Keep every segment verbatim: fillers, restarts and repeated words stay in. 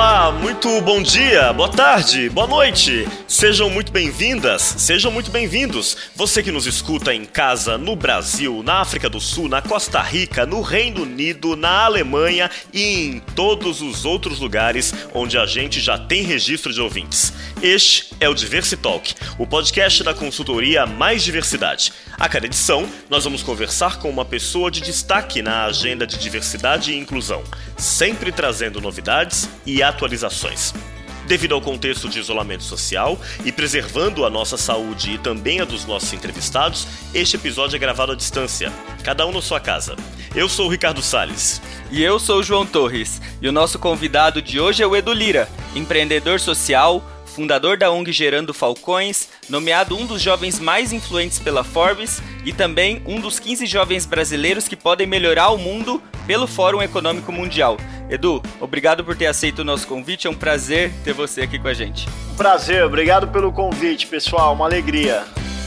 Olá, muito bom dia, boa tarde, boa noite. Sejam muito bem-vindas, sejam muito bem-vindos. Você que nos escuta em casa, no Brasil, na África do Sul, na Costa Rica, no Reino Unido, na Alemanha e em todos os outros lugares onde a gente já tem registro de ouvintes. Este é o Diversitalk, o podcast da consultoria Mais Diversidade. A cada edição, nós vamos conversar com uma pessoa de destaque na agenda de diversidade e inclusão, sempre trazendo novidades e atualizações. Devido ao contexto de isolamento social e preservando a nossa saúde e também a dos nossos entrevistados, este episódio é gravado à distância, cada um na sua casa. Eu sou o Ricardo Salles. E eu sou o João Torres. E o nosso convidado de hoje é o Edu Lira, empreendedor social, fundador da O N G Gerando Falcões, nomeado um dos jovens mais influentes pela Forbes e também um dos quinze jovens brasileiros que podem melhorar o mundo pelo Fórum Econômico Mundial. Edu, obrigado por ter aceito o nosso convite, é um prazer ter você aqui com a gente. Um prazer, obrigado pelo convite, pessoal, uma alegria.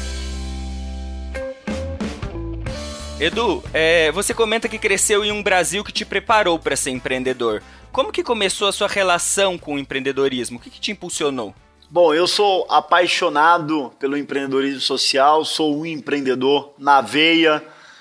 Edu, é, você comenta que cresceu em um Brasil que te preparou para ser empreendedor. Como que começou a sua relação com o empreendedorismo? O que, que te impulsionou? Bom, eu sou apaixonado pelo empreendedorismo social, sou um empreendedor na veia.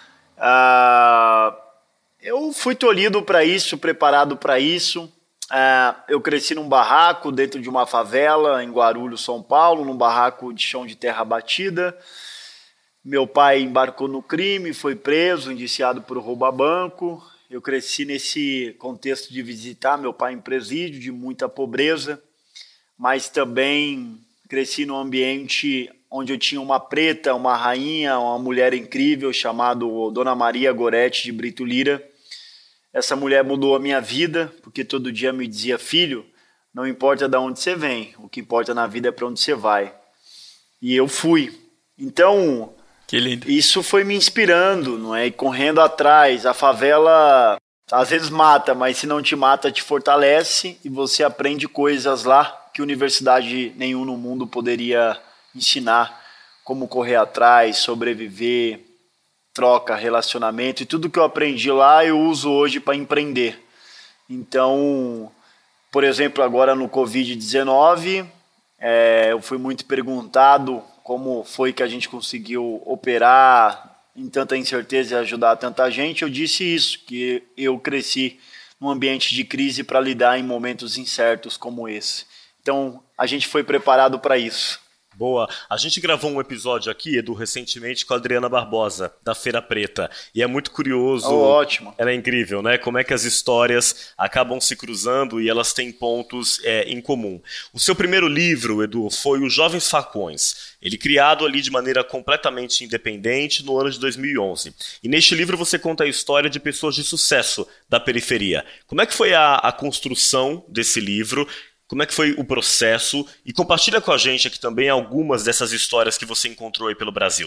Uh, eu fui tolhido para isso, preparado para isso. Uh, eu cresci num barraco dentro de uma favela em Guarulhos, São Paulo, num barraco de chão de terra batida. Meu pai embarcou no crime, foi preso, indiciado por roubo a banco. Eu cresci nesse contexto de visitar meu pai em presídio, de muita pobreza, mas também cresci num ambiente onde eu tinha uma preta, uma rainha, uma mulher incrível chamada Dona Maria Gorete de Brito Lira. Essa mulher mudou a minha vida, porque todo dia me dizia: filho, não importa de onde você vem, o que importa na vida é para onde você vai. E eu fui. Então, que lindo. Isso foi me inspirando, não é? E correndo atrás. A favela às vezes mata, mas se não te mata, te fortalece e você aprende coisas lá que universidade nenhuma no mundo poderia ensinar. Como correr atrás, sobreviver, troca, relacionamento. E tudo que eu aprendi lá eu uso hoje para empreender. Então, por exemplo, agora no covid dezenove, é, eu fui muito perguntado como foi que a gente conseguiu operar em tanta incerteza e ajudar tanta gente. Eu disse isso, que eu cresci num ambiente de crise para lidar em momentos incertos como esse. Então, a gente foi preparado para isso. Boa. A gente gravou um episódio aqui, Edu, recentemente com a Adriana Barbosa, da Feira Preta. E é muito curioso. Oh, ótimo. Ela é incrível, né? Como é que as histórias acabam se cruzando e elas têm pontos é, em comum. O seu primeiro livro, Edu, foi Os Jovens Falcões. Ele criado ali de maneira completamente independente no ano de dois mil e onze. E neste livro você conta a história de pessoas de sucesso da periferia. Como é que foi a, a construção desse livro? Como é que foi o processo? E compartilha com a gente aqui também algumas dessas histórias que você encontrou aí pelo Brasil.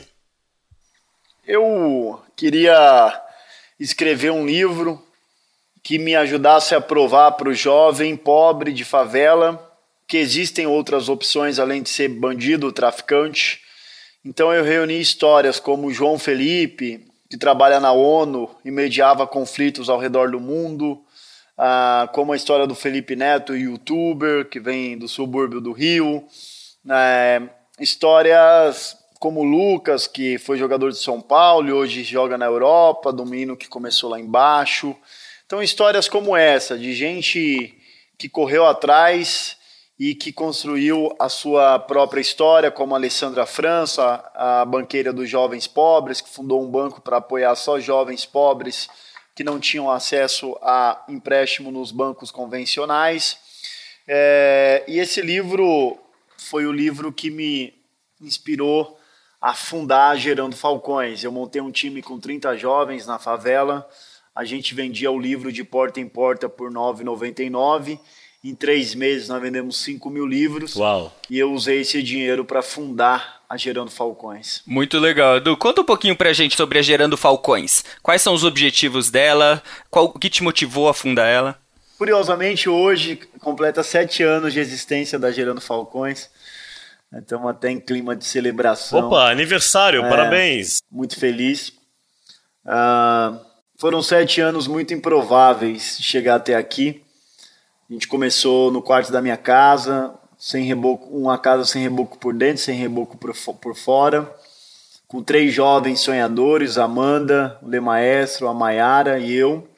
Eu queria escrever um livro que me ajudasse a provar para o jovem pobre de favela que existem outras opções além de ser bandido, traficante. Então eu reuni histórias como o João Felipe, que trabalha na ONU e mediava conflitos ao redor do mundo, Ah, como a história do Felipe Neto, youtuber, que vem do subúrbio do Rio. É, histórias como o Lucas, que foi jogador de São Paulo e hoje joga na Europa, do menino que começou lá embaixo. Então, histórias como essa, de gente que correu atrás e que construiu a sua própria história, como a Alessandra França, a banqueira dos jovens pobres, que fundou um banco para apoiar só jovens pobres que não tinham acesso a empréstimo nos bancos convencionais. É, e esse livro foi o livro que me inspirou a fundar Gerando Falcões. Eu montei um time com trinta jovens na favela, a gente vendia o livro de porta em porta por nove reais e noventa e nove centavos. Em três meses nós vendemos cinco mil livros. Uau. E eu usei esse dinheiro para fundar a Gerando Falcões. Muito legal. Edu, conta um pouquinho pra gente sobre a Gerando Falcões. Quais são os objetivos dela? Qual, o que te motivou a fundar ela? Curiosamente, hoje completa sete anos de existência da Gerando Falcões. Estamos até em clima de celebração. Opa, aniversário, é, parabéns. Muito feliz. Uh, foram sete anos muito improváveis de chegar até aqui. A gente começou no quarto da minha casa, sem reboco, uma casa sem reboco por dentro, sem reboco por, por fora, com três jovens sonhadores, a Amanda, o Lê Maestro, a Maiara e eu.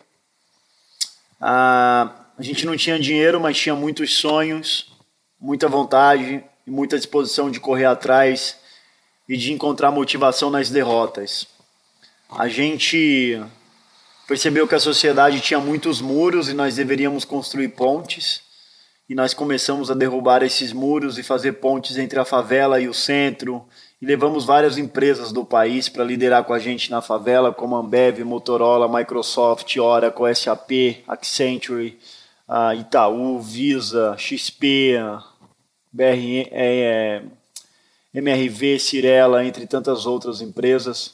Ah, a gente não tinha dinheiro, mas tinha muitos sonhos, muita vontade e muita disposição de correr atrás e de encontrar motivação nas derrotas. A gente percebeu que a sociedade tinha muitos muros e nós deveríamos construir pontes. E nós começamos a derrubar esses muros e fazer pontes entre a favela e o centro. E levamos várias empresas do país para liderar com a gente na favela, como Ambev, Motorola, Microsoft, Oracle, S A P, Accenture, Itaú, Visa, X P, B R, é, M R V, Cirela, entre tantas outras empresas.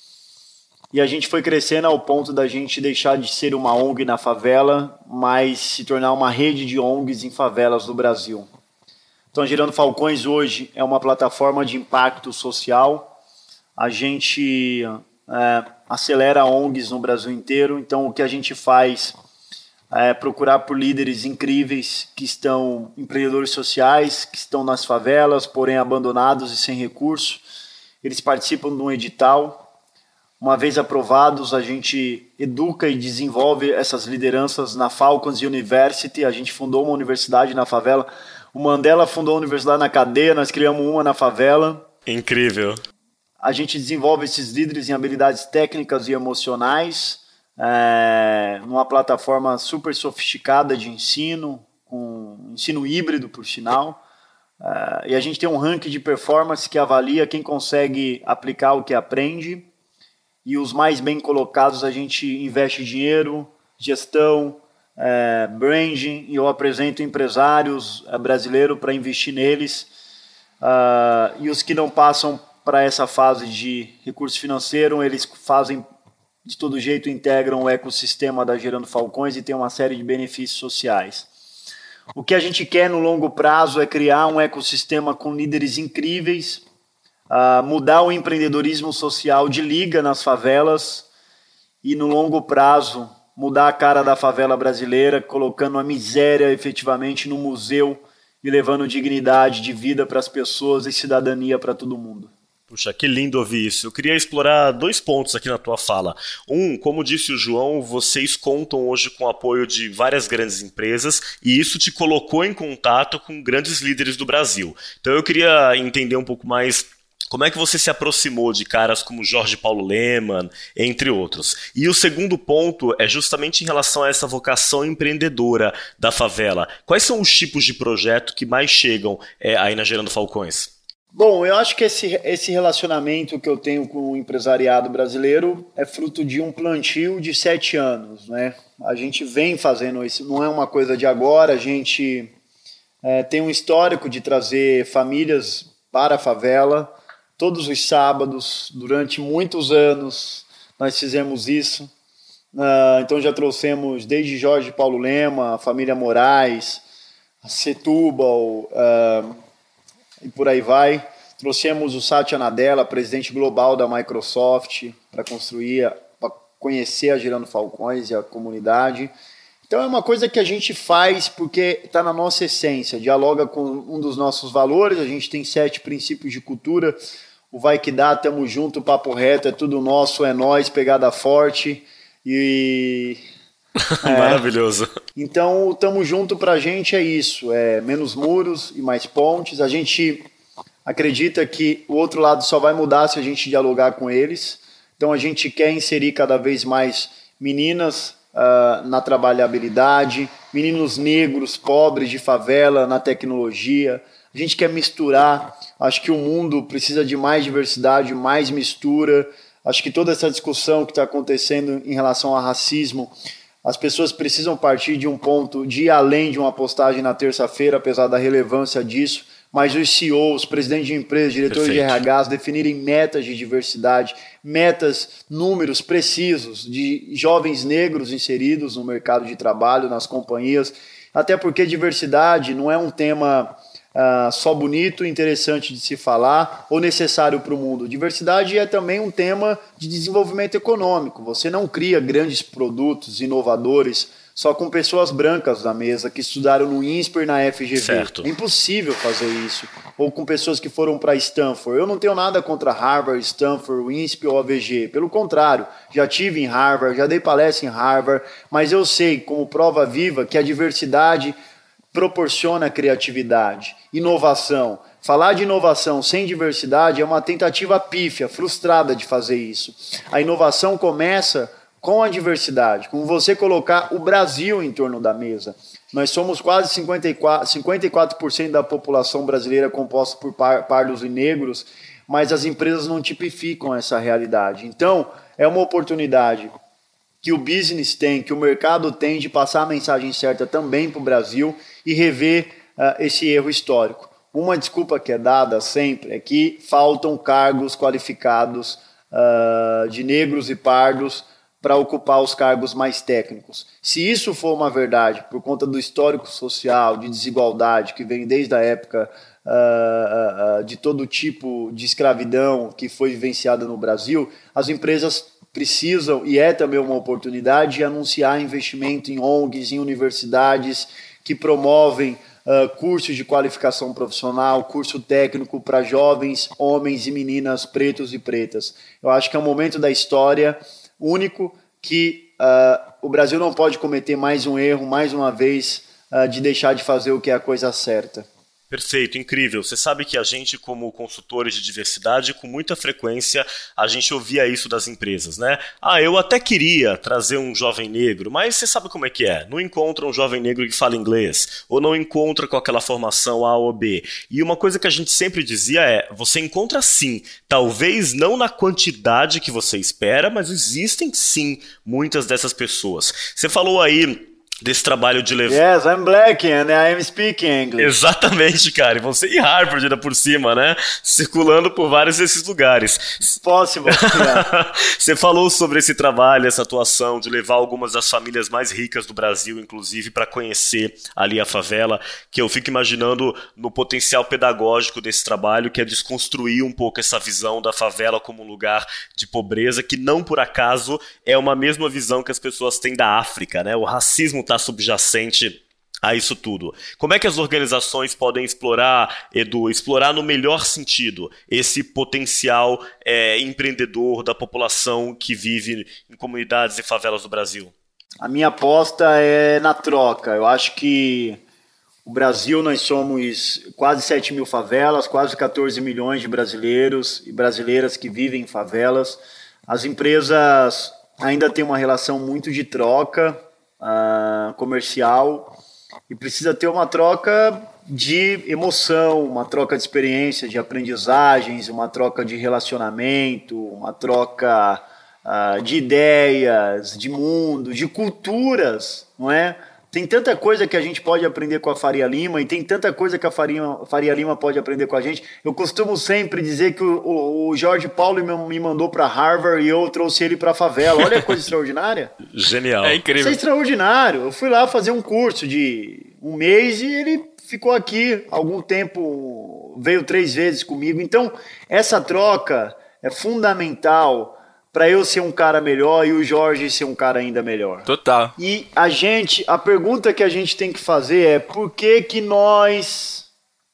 E a gente foi crescendo ao ponto da gente deixar de ser uma O N G na favela, mas se tornar uma rede de O N Gs em favelas do Brasil. Então, a Gerando Falcões hoje é uma plataforma de impacto social. A gente é, acelera O N Gs no Brasil inteiro. Então, o que a gente faz é procurar por líderes incríveis que estão, empreendedores sociais, que estão nas favelas, porém abandonados e sem recurso. Eles participam de um edital. Uma vez aprovados, a gente educa e desenvolve essas lideranças na Falcons University. A gente fundou uma universidade na favela. O Mandela fundou uma universidade na cadeia, nós criamos uma na favela. Incrível. A gente desenvolve esses líderes em habilidades técnicas e emocionais, é, numa plataforma super sofisticada de ensino, com ensino híbrido, por sinal. É, e a gente tem um ranking de performance que avalia quem consegue aplicar o que aprende. E os mais bem colocados a gente investe dinheiro, gestão, é, branding, e eu apresento empresários é, brasileiros para investir neles. Uh, e os que não passam para essa fase de recurso financeiro, eles fazem de todo jeito, integram o ecossistema da Gerando Falcões e tem uma série de benefícios sociais. O que a gente quer no longo prazo é criar um ecossistema com líderes incríveis, Uh, mudar o empreendedorismo social de liga nas favelas e, no longo prazo, mudar a cara da favela brasileira, colocando a miséria efetivamente no museu e levando dignidade de vida para as pessoas e cidadania para todo mundo. Puxa, que lindo ouvir isso. Eu queria explorar dois pontos aqui na tua fala. Um, como disse o João, vocês contam hoje com o apoio de várias grandes empresas e isso te colocou em contato com grandes líderes do Brasil. Então eu queria entender um pouco mais como é que você se aproximou de caras como Jorge Paulo Lemann, entre outros. E o segundo ponto é justamente em relação a essa vocação empreendedora da favela. Quais são os tipos de projeto que mais chegam é, aí na Gerando Falcões? Bom, eu acho que esse, esse relacionamento que eu tenho com o empresariado brasileiro é fruto de um plantio de sete anos, né? A gente vem fazendo isso, não é uma coisa de agora, a gente é, tem um histórico de trazer famílias para a favela. Todos os sábados, durante muitos anos, nós fizemos isso. Uh, então já trouxemos desde Jorge Paulo Lemann, a família Moraes, a Setúbal, uh, e por aí vai. Trouxemos o Satya Nadella, presidente global da Microsoft, para construir, para conhecer a Gerando Falcões e a comunidade. Então é uma coisa que a gente faz porque está na nossa essência, dialoga com um dos nossos valores. A gente tem sete princípios de cultura. O vai que dá, tamo junto, papo reto, é tudo nosso, é nós, pegada forte. E é, maravilhoso. Então o tamo junto pra gente é isso, é menos muros e mais pontes. A gente acredita que o outro lado só vai mudar se a gente dialogar com eles. Então a gente quer inserir cada vez mais meninas uh, na trabalhabilidade, meninos negros, pobres de favela, na tecnologia. A gente quer misturar. Acho que o mundo precisa de mais diversidade, mais mistura. Acho que toda essa discussão que está acontecendo em relação ao racismo, as pessoas precisam partir de um ponto de ir além de uma postagem na terça-feira, apesar da relevância disso, mas os C E Os, presidentes de empresas, diretores Perfeito. de R Hs, definirem metas de diversidade, metas, números precisos de jovens negros inseridos no mercado de trabalho, nas companhias, até porque diversidade não é um tema uh, só bonito, interessante de se falar ou necessário para o mundo. Diversidade é também um tema de desenvolvimento econômico. Você não cria grandes produtos inovadores só com pessoas brancas na mesa, que estudaram no INSPER e na F G V. Certo. É impossível fazer isso. Ou com pessoas que foram para Stanford. Eu não tenho nada contra Harvard, Stanford, INSPER ou A V G. Pelo contrário, já tive em Harvard, já dei palestra em Harvard, mas eu sei, como prova viva, que a diversidade proporciona criatividade, inovação. Falar de inovação sem diversidade é uma tentativa pífia, frustrada de fazer isso. A inovação começa com a diversidade, com você colocar o Brasil em torno da mesa. Nós somos quase cinquenta e quatro, cinquenta e quatro por cento da população brasileira composta por par, pardos e negros, mas as empresas não tipificam essa realidade. Então, é uma oportunidade que o business tem, que o mercado tem de passar a mensagem certa também para o Brasil e rever uh, esse erro histórico. Uma desculpa que é dada sempre é que faltam cargos qualificados uh, de negros e pardos para ocupar os cargos mais técnicos. Se isso for uma verdade, por conta do histórico social, de desigualdade, que vem desde a época uh, uh, de todo tipo de escravidão que foi vivenciada no Brasil, as empresas precisam, e é também uma oportunidade, de anunciar investimento em O N Gs, em universidades que promovem uh, cursos de qualificação profissional, curso técnico para jovens, homens e meninas pretos e pretas. Eu acho que é um momento da história único que uh, o Brasil não pode cometer mais um erro, mais uma vez, uh, de deixar de fazer o que é a coisa certa. Perfeito, incrível. Você sabe que a gente, como consultores de diversidade, com muita frequência, a gente ouvia isso das empresas, né? Ah, eu até queria trazer um jovem negro, mas você sabe como é que é. Não encontra um jovem negro que fala inglês, ou não encontra com aquela formação A ou B. E uma coisa que a gente sempre dizia é, você encontra sim, talvez não na quantidade que você espera, mas existem sim muitas dessas pessoas. Você falou aí desse trabalho de levar... Yes, I'm black and I'm speaking English. Exatamente, cara. E você e Harvard ainda por cima, né? Circulando por vários desses lugares. Possible. Yeah. Você falou sobre esse trabalho, essa atuação de levar algumas das famílias mais ricas do Brasil, inclusive, para conhecer ali a favela, que eu fico imaginando no potencial pedagógico desse trabalho, que é desconstruir um pouco essa visão da favela como um lugar de pobreza, que não por acaso é uma mesma visão que as pessoas têm da África, né? O racismo está subjacente a isso tudo. Como é que as organizações podem explorar, Edu, explorar no melhor sentido esse potencial é, empreendedor da população que vive em comunidades e favelas do Brasil? A minha aposta é na troca. Eu acho que o Brasil, nós somos quase sete mil favelas, quase catorze milhões de brasileiros e brasileiras que vivem em favelas. As empresas ainda têm uma relação muito de troca, Uh, comercial, e precisa ter uma troca de emoção, uma troca de experiência, de aprendizagens, uma troca de relacionamento, uma troca uh, de ideias, de mundo, de culturas, não é? Tem tanta coisa que a gente pode aprender com a Faria Lima e tem tanta coisa que a Faria, Faria Lima pode aprender com a gente. Eu costumo sempre dizer que o, o, o Jorge Paulo me mandou para Harvard e eu trouxe ele para a favela. Olha que coisa extraordinária. Genial. É incrível. Isso é extraordinário. Eu fui lá fazer um curso de um mês e ele ficou aqui algum tempo, veio três vezes comigo. Então, essa troca é fundamental para eu ser um cara melhor e o Jorge ser um cara ainda melhor. Total. E a gente, a pergunta que a gente tem que fazer é por que que nós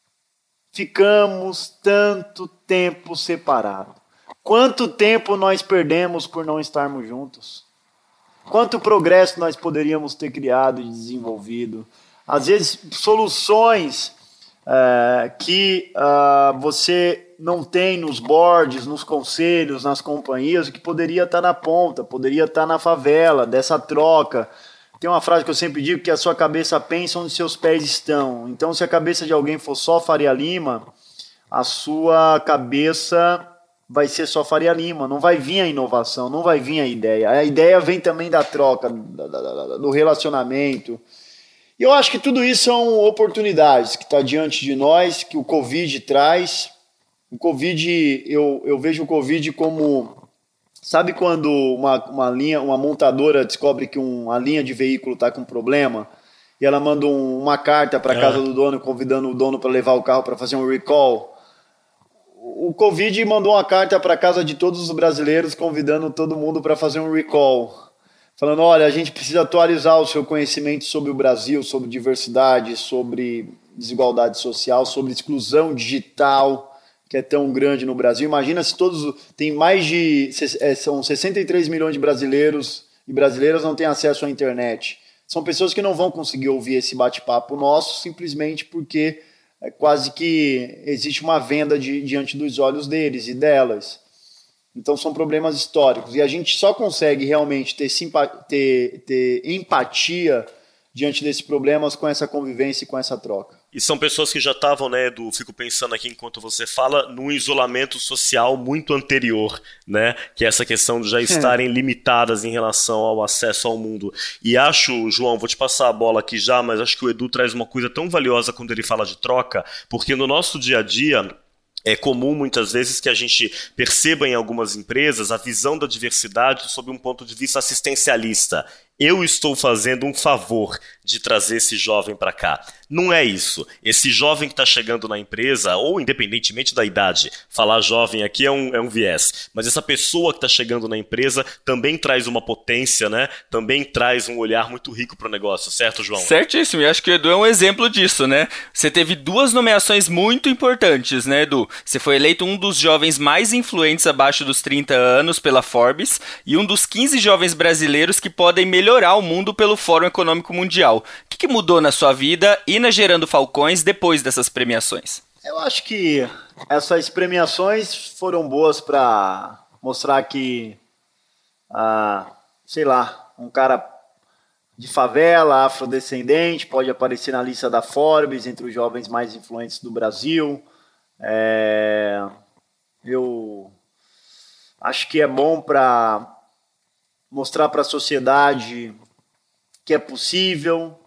ficamos tanto tempo separados? Quanto tempo nós perdemos por não estarmos juntos? Quanto progresso nós poderíamos ter criado e desenvolvido? Às vezes, soluções é, que uh, você não tem nos boards, nos conselhos, nas companhias, que poderia estar na ponta, poderia estar na favela, dessa troca. Tem uma frase que eu sempre digo, que a sua cabeça pensa onde seus pés estão. Então, se a cabeça de alguém for só Faria Lima, a sua cabeça vai ser só Faria Lima, não vai vir a inovação, não vai vir a ideia. A ideia vem também da troca, do relacionamento. E eu acho que tudo isso são oportunidades que estão diante de nós, que o Covid traz. O Covid, eu, eu vejo o Covid como... Sabe quando uma, uma, linha, uma montadora descobre que um, uma linha de veículo está com problema e ela manda um, uma carta para a casa do dono, convidando o dono para levar o carro para fazer um recall? O Covid mandou uma carta para a casa de todos os brasileiros, convidando todo mundo para fazer um recall. falando, olha, a gente precisa atualizar o seu conhecimento sobre o Brasil, sobre diversidade, sobre desigualdade social, sobre exclusão digital, que é tão grande no Brasil. Imagina se todos... Tem mais de... São sessenta e três milhões de brasileiros e brasileiras não têm acesso à internet. São pessoas que não vão conseguir ouvir esse bate-papo nosso simplesmente porque é quase que existe uma venda de, diante dos olhos deles e delas. Então são problemas históricos. E a gente só consegue realmente ter, simpa- ter, ter empatia diante desses problemas com essa convivência e com essa troca. E são pessoas que já estavam, né, Edu, fico pensando aqui enquanto você fala, num isolamento social muito anterior, né, que é essa questão de já estarem limitadas em relação ao acesso ao mundo. E acho, João, vou te passar a bola aqui já, mas acho que o Edu traz uma coisa tão valiosa quando ele fala de troca, porque no nosso dia a dia... É comum, muitas vezes, que a gente perceba em algumas empresas a visão da diversidade sob um ponto de vista assistencialista. Eu estou fazendo um favor de trazer esse jovem para cá. Não é isso. Esse jovem que está chegando na empresa, ou independentemente da idade, falar jovem aqui é um, é um viés, mas essa pessoa que está chegando na empresa também traz uma potência, né? Também traz um olhar muito rico para o negócio, certo, João? Certíssimo, e acho que o Edu é um exemplo disso, né? Você teve duas nomeações muito importantes, né, Edu? Você foi eleito um dos jovens mais influentes abaixo dos trinta anos pela Forbes e um dos quinze jovens brasileiros que podem melhorar o mundo pelo Fórum Econômico Mundial. O que, que mudou na sua vida e na Gerando Falcões depois dessas premiações? Eu acho que essas premiações foram boas para mostrar que, ah, sei lá, um cara de favela, afrodescendente, pode aparecer na lista da Forbes entre os jovens mais influentes do Brasil. É, eu acho que é bom para mostrar para a sociedade que é possível.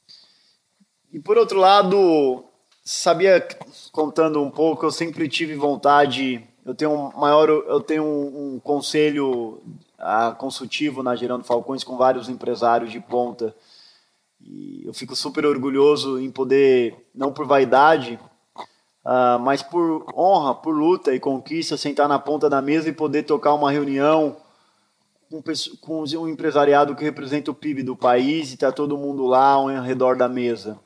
E por outro lado, sabia, contando um pouco, eu sempre tive vontade, eu tenho um maior, eu tenho um, um conselho uh, consultivo na Gerando Falcões com vários empresários de ponta. E eu fico super orgulhoso em poder, não por vaidade, uh, mas por honra, por luta e conquista, sentar na ponta da mesa e poder tocar uma reunião com, com um empresariado que representa o P I B do país e está todo mundo lá ao redor da mesa.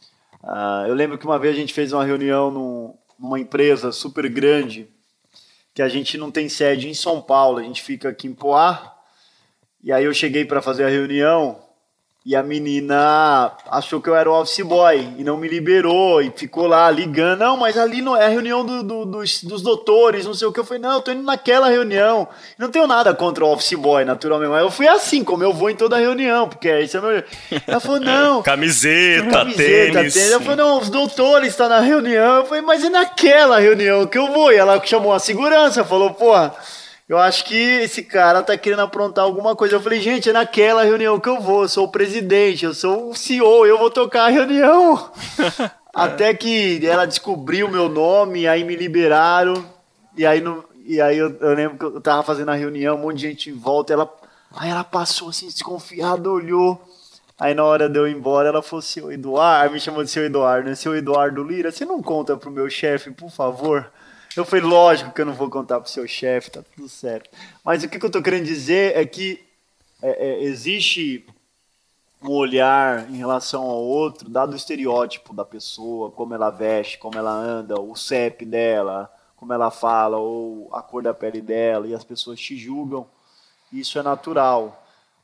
Uh, eu lembro que uma vez a gente fez uma reunião num, numa empresa super grande, que a gente não tem sede em São Paulo, a gente fica aqui em Poá, e aí eu cheguei para fazer a reunião e a menina achou que eu era o office boy e não me liberou e ficou lá ligando, não, mas ali não é a reunião do, do, dos, dos doutores, não sei o que. Eu falei, não, eu tô indo naquela reunião, não tenho nada contra o office boy, naturalmente, mas eu fui assim, como eu vou em toda reunião, porque esse é meu... Ela falou, não... Camiseta, camiseta tênis... tênis. Ela falou, não, os doutores estão na reunião. Eu falei, mas é naquela reunião que eu vou. E ela chamou a segurança, falou, porra... Eu acho que esse cara tá querendo aprontar alguma coisa. Eu falei, gente, é naquela reunião que eu vou. Eu sou o presidente, eu sou o C E O, eu vou tocar a reunião. Até que ela descobriu o meu nome, aí me liberaram. E aí, no, e aí eu, eu lembro que eu tava fazendo a reunião, um monte de gente em volta. Ela, aí ela passou assim, desconfiada, olhou. Aí na hora de eu ir embora, ela falou, seu Eduardo, me chamou de seu Eduardo, né? Seu Eduardo Lira, você não conta pro meu chefe, por favor? Eu falei, lógico que eu não vou contar pro seu chefe, tá tudo certo. Mas o que, que eu tô querendo dizer é que é, é, existe um olhar em relação ao outro, dado o estereótipo da pessoa, como ela veste, como ela anda, o C E P dela, como ela fala, ou a cor da pele dela, e as pessoas te julgam. Isso é natural,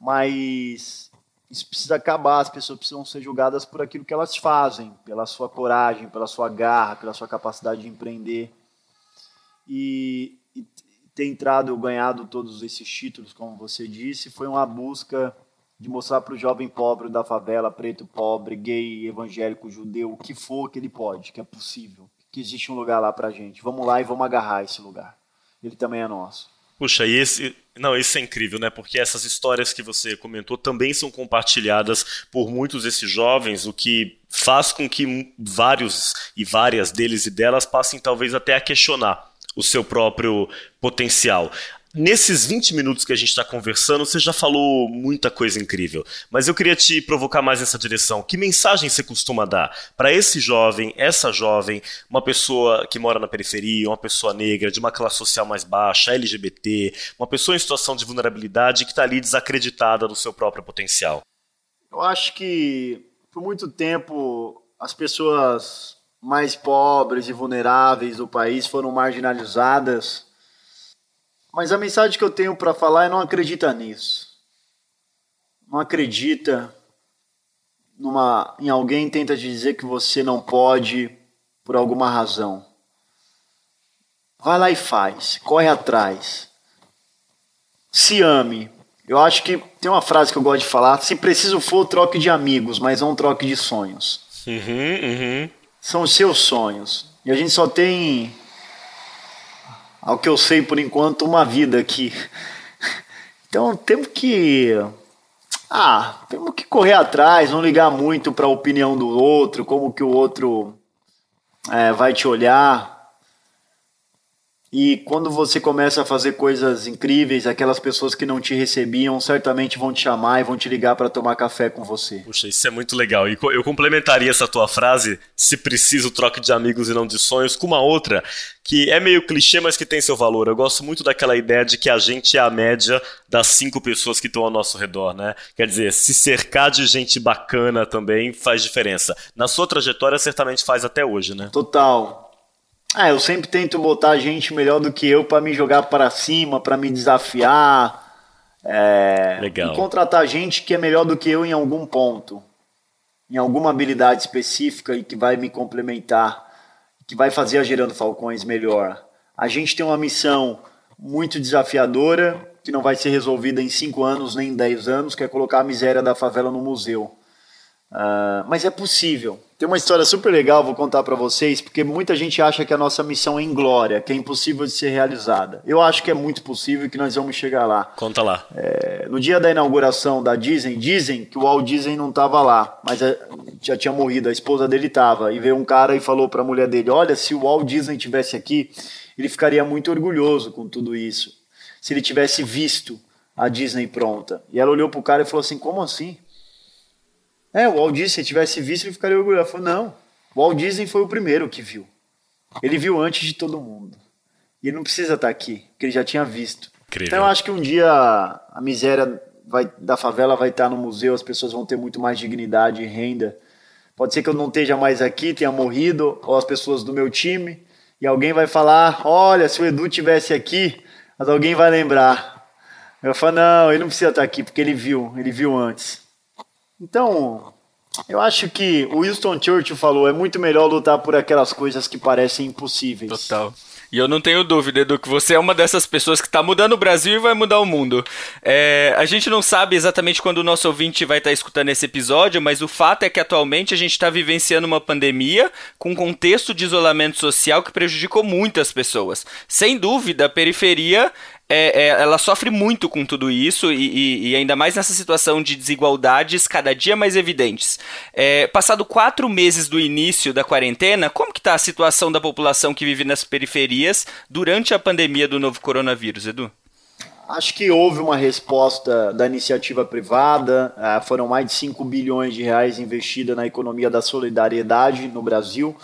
mas isso precisa acabar, as pessoas precisam ser julgadas por aquilo que elas fazem, pela sua coragem, pela sua garra, pela sua capacidade de empreender. E, e ter entrado, ganhado todos esses títulos, como você disse, foi uma busca de mostrar para o jovem pobre da favela, preto, pobre, gay, evangélico, judeu, o que for que ele pode, que é possível, que existe um lugar lá para a gente. Vamos lá e vamos agarrar esse lugar. Ele também é nosso. Puxa, e esse... Não, isso é incrível, né? Porque essas histórias que você comentou também são compartilhadas por muitos desses jovens, o que faz com que vários e várias deles e delas passem talvez até a questionar o seu próprio potencial. Nesses vinte minutos que a gente está conversando, você já falou muita coisa incrível, mas eu queria te provocar mais nessa direção. Que mensagem você costuma dar para esse jovem, essa jovem, uma pessoa que mora na periferia, uma pessoa negra, de uma classe social mais baixa, L G B T, uma pessoa em situação de vulnerabilidade que está ali desacreditada do seu próprio potencial? Eu acho que, por muito tempo, as pessoas mais pobres e vulneráveis do país foram marginalizadas. Mas a mensagem que eu tenho para falar é: não acredita nisso. Não acredita numa, em alguém que tenta te dizer que você não pode por alguma razão. Vai lá e faz. Corre atrás. Se ame. Eu acho que tem uma frase que eu gosto de falar: se preciso for, troque de amigos, mas não troque de sonhos. Uhum, uhum. São os seus sonhos. E a gente só tem, ao que eu sei por enquanto, uma vida aqui. Então temos que ah, temos que correr atrás, não ligar muito para a opinião do outro, como que o outro é, vai te olhar. E quando você começa a fazer coisas incríveis, aquelas pessoas que não te recebiam certamente vão te chamar e vão te ligar para tomar café com você. Puxa, isso é muito legal. E eu complementaria essa tua frase, se preciso, troque de amigos e não de sonhos, com uma outra que é meio clichê, mas que tem seu valor. Eu gosto muito daquela ideia de que a gente é a média das cinco pessoas que estão ao nosso redor, né? Quer dizer, se cercar de gente bacana também faz diferença. Na sua trajetória, certamente faz até hoje, né? Total. Ah, eu sempre tento botar gente melhor do que eu para me jogar para cima, para me desafiar. É, Legal. E contratar gente que é melhor do que eu em algum ponto, em alguma habilidade específica e que vai me complementar, que vai fazer a Gerando Falcões melhor. A gente tem uma missão muito desafiadora, que não vai ser resolvida em cinco anos nem em dez anos, que é colocar a miséria da favela no museu. Uh, mas é possível. Tem uma história super legal, vou contar para vocês, porque muita gente acha que a nossa missão é inglória, que é impossível de ser realizada. Eu acho que é muito possível e que nós vamos chegar lá. Conta lá. É, no dia da inauguração da Disney, dizem que o Walt Disney não estava lá, mas já tinha morrido, a esposa dele estava. E veio um cara e falou para a mulher dele: olha, se o Walt Disney tivesse aqui, ele ficaria muito orgulhoso com tudo isso, se ele tivesse visto a Disney pronta. E ela olhou para o cara e falou assim: como assim? É, o Walt Disney, se ele tivesse visto, ele ficaria orgulhoso. Ela falou: não, o Walt Disney foi o primeiro que viu. Ele viu antes de todo mundo. E ele não precisa estar aqui, porque ele já tinha visto. Incrível. Então eu acho que um dia a miséria vai, da favela vai estar no museu, as pessoas vão ter muito mais dignidade e renda. Pode ser que eu não esteja mais aqui, tenha morrido, ou as pessoas do meu time, e alguém vai falar: olha, se o Edu tivesse aqui, mas alguém vai lembrar. Eu falo: não, ele não precisa estar aqui, porque ele viu, ele viu antes. Então, eu acho que o Winston Churchill falou: é muito melhor lutar por aquelas coisas que parecem impossíveis. Total. E eu não tenho dúvida, Edu, que você é uma dessas pessoas que está mudando o Brasil e vai mudar o mundo. É, a gente não sabe exatamente quando o nosso ouvinte vai estar escutando esse episódio, mas o fato é que atualmente a gente está vivenciando uma pandemia com um contexto de isolamento social que prejudicou muitas pessoas. Sem dúvida, a periferia... É, é, ela sofre muito com tudo isso e, e, e ainda mais nessa situação de desigualdades cada dia mais evidentes. É, passado quatro meses do início da quarentena, como que está a situação da população que vive nas periferias durante a pandemia do novo coronavírus, Edu? Acho que houve uma resposta da iniciativa privada, foram mais de cinco bilhões de reais investidos na economia da solidariedade no Brasil.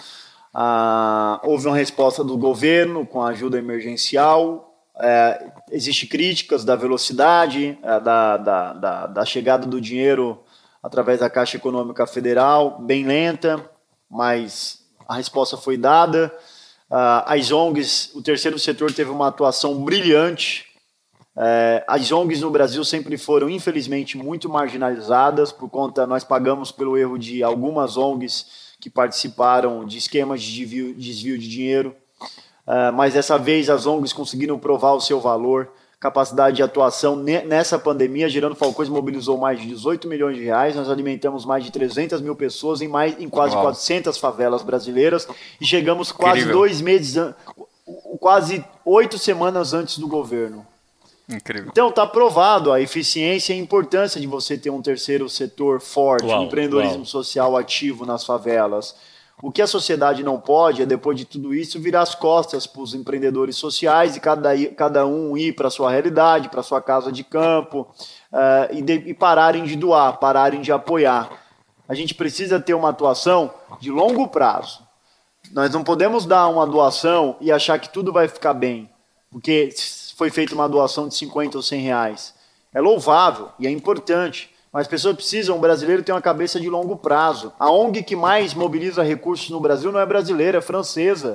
Houve uma resposta do governo com a ajuda emergencial. É, Existem críticas da velocidade, é, da, da, da, da chegada do dinheiro através da Caixa Econômica Federal, bem lenta, mas a resposta foi dada. Uh, as O N Gs, o terceiro setor teve uma atuação brilhante. É, as O N Gs no Brasil sempre foram, infelizmente, muito marginalizadas, por conta, nós pagamos pelo erro de algumas O N Gs que participaram de esquemas de desvio, desvio de dinheiro. Uh, mas dessa vez as O N Gs conseguiram provar o seu valor, capacidade de atuação nessa pandemia. Gerando Falcões mobilizou mais de dezoito milhões de reais, nós alimentamos mais de trezentas mil pessoas em, mais, em quase Uau. quatrocentas favelas brasileiras e chegamos quase Incrível. dois meses, quase oito semanas antes do governo. Incrível. Então está provado a eficiência e a importância de você ter um terceiro setor forte, Uau. um empreendedorismo Uau. social ativo nas favelas. O que a sociedade não pode é, depois de tudo isso, virar as costas para os empreendedores sociais e cada, cada um ir para a sua realidade, para a sua casa de campo, uh, e, de, e pararem de doar, pararem de apoiar. A gente precisa ter uma atuação de longo prazo. Nós não podemos dar uma doação e achar que tudo vai ficar bem, porque foi feita uma doação de cinquenta ou cem reais. É louvável e é importante. Mas as pessoas precisam, o brasileiro tem uma cabeça de longo prazo. A O N G que mais mobiliza recursos no Brasil não é brasileira, é francesa.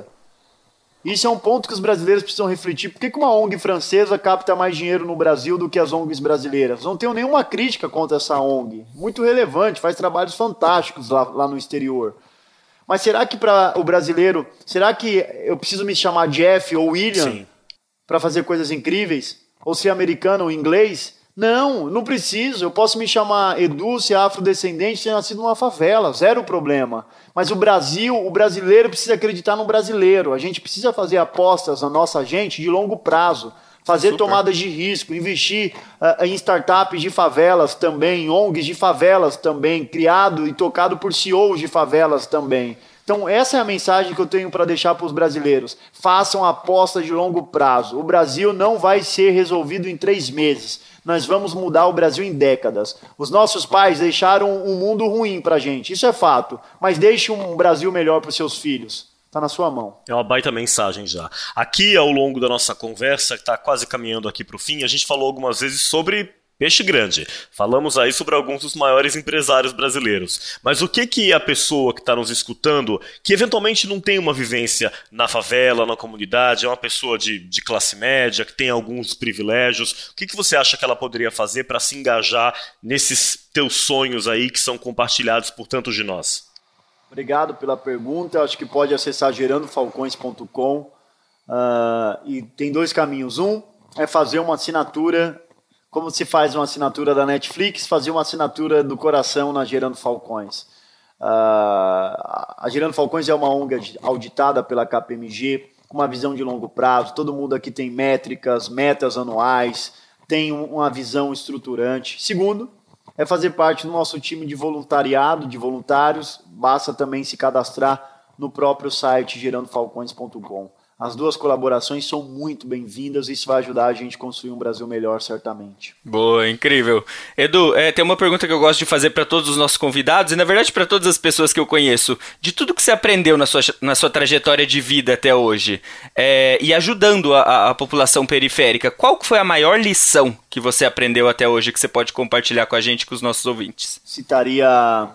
Isso é um ponto que os brasileiros precisam refletir. Por que uma O N G francesa capta mais dinheiro no Brasil do que as O N Gs brasileiras? Não tenho nenhuma crítica contra essa O N G. Muito relevante, faz trabalhos fantásticos lá, lá no exterior. Mas será que para o brasileiro, será que eu preciso me chamar Jeff ou William para fazer coisas incríveis? Ou ser americano ou inglês? Não, não preciso. Eu posso me chamar Edu, ser afrodescendente, ter nascido numa favela, zero problema. Mas o Brasil, o brasileiro precisa acreditar no brasileiro. A gente precisa fazer apostas na nossa gente de longo prazo, fazer Super. tomadas de risco, investir uh, em startups de favelas também, em O N Gs de favelas também, criado e tocado por C E Os de favelas também. Então essa é a mensagem que eu tenho para deixar para os brasileiros. Façam apostas de longo prazo. O Brasil não vai ser resolvido em três meses. Nós vamos mudar o Brasil em décadas. Os nossos pais deixaram um mundo ruim para a gente, isso é fato. Mas deixe um Brasil melhor para os seus filhos. Está na sua mão. É uma baita mensagem já. Aqui, ao longo da nossa conversa, que está quase caminhando aqui para o fim, a gente falou algumas vezes sobre peixe grande. Falamos aí sobre alguns dos maiores empresários brasileiros. Mas o que que a pessoa que está nos escutando, que eventualmente não tem uma vivência na favela, na comunidade, é uma pessoa de, de classe média, que tem alguns privilégios, o que que você acha que ela poderia fazer para se engajar nesses teus sonhos aí que são compartilhados por tantos de nós? Obrigado pela pergunta. Acho que pode acessar gerando falcões ponto com uh, e tem dois caminhos. Um é fazer uma assinatura. Como se faz uma assinatura da Netflix, fazer uma assinatura do coração na Gerando Falcões. Uh, a Gerando Falcões é uma O N G auditada pela K P M G, com uma visão de longo prazo. Todo mundo aqui tem métricas, metas anuais, tem uma visão estruturante. Segundo, é fazer parte do nosso time de voluntariado, de voluntários. Basta também se cadastrar no próprio site gerando falcões ponto com. As duas colaborações são muito bem-vindas e isso vai ajudar a gente a construir um Brasil melhor, certamente. Boa, incrível. Edu, é, tem uma pergunta que eu gosto de fazer para todos os nossos convidados e, na verdade, para todas as pessoas que eu conheço. De tudo que você aprendeu na sua, na sua trajetória de vida até hoje, é, e ajudando a, a população periférica, qual foi a maior lição que você aprendeu até hoje que você pode compartilhar com a gente, com os nossos ouvintes? Citaria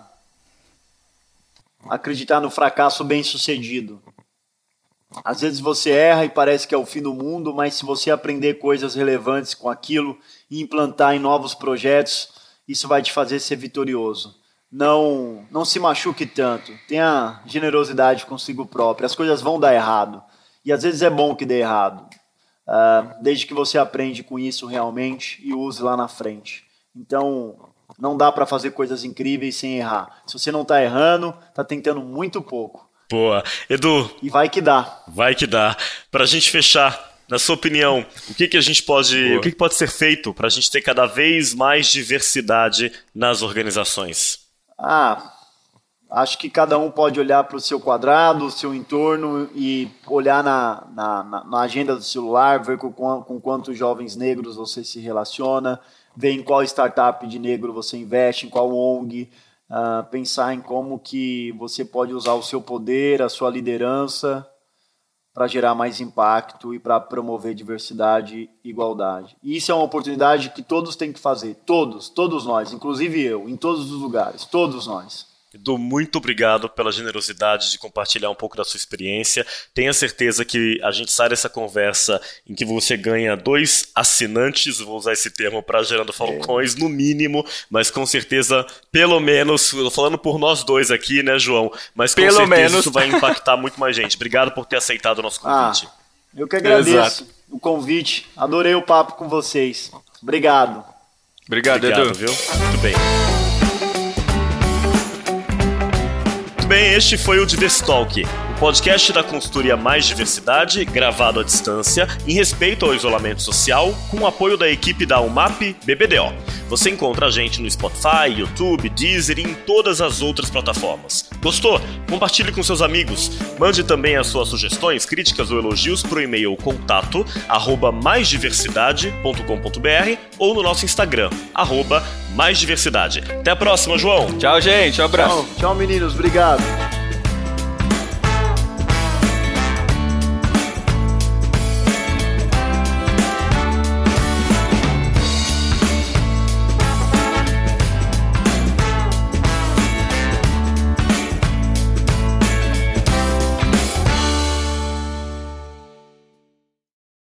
acreditar no fracasso bem-sucedido. Às vezes você erra e parece que é o fim do mundo, mas se você aprender coisas relevantes com aquilo e implantar em novos projetos, isso vai te fazer ser vitorioso. Não, não se machuque tanto, tenha generosidade consigo próprio, as coisas vão dar errado. E às vezes é bom que dê errado, uh, desde que você aprende com isso realmente e use lá na frente. Então, não dá para fazer coisas incríveis sem errar. Se você não está errando, está tentando muito pouco. Boa. Edu. E vai que dá. Vai que dá. Para a gente fechar, na sua opinião, o que, que a gente pode, Boa. o que, que pode ser feito para a gente ter cada vez mais diversidade nas organizações? Ah, acho que cada um pode olhar para o seu quadrado, o seu entorno e olhar na, na, na agenda do celular, ver com, com quantos jovens negros você se relaciona, ver em qual startup de negro você investe, em qual O N G. Uh, pensar em como que você pode usar o seu poder, a sua liderança para gerar mais impacto e para promover diversidade e igualdade. E isso é uma oportunidade que todos têm que fazer, todos, todos nós, inclusive eu, em todos os lugares, todos nós. Edu, muito obrigado pela generosidade de compartilhar um pouco da sua experiência. Tenha certeza que a gente sai dessa conversa em que você ganha dois assinantes, vou usar esse termo para Gerando Falcões, é. no mínimo, mas com certeza, pelo menos, falando por nós dois aqui, né, João? Mas com pelo certeza menos. Isso vai impactar muito mais gente. Obrigado por ter aceitado o nosso convite. Ah, eu que agradeço Exato. o convite. Adorei o papo com vocês. Obrigado. Obrigado, Obrigado, Edu. Viu? Muito bem. Muito bem, este foi o Diversitalk, o podcast da consultoria Mais Diversidade, gravado à distância, em respeito ao isolamento social, com o apoio da equipe da U M A P B B D O. Você encontra a gente no Spotify, YouTube, Deezer e em todas as outras plataformas. Gostou? Compartilhe com seus amigos. Mande também as suas sugestões, críticas ou elogios para o e-mail contato arroba mais diversidade ponto com ponto b r ou no nosso Instagram, arroba mais diversidade. Até a próxima, João. Tchau, gente. Um abraço. Tchau, tchau meninos. Obrigado.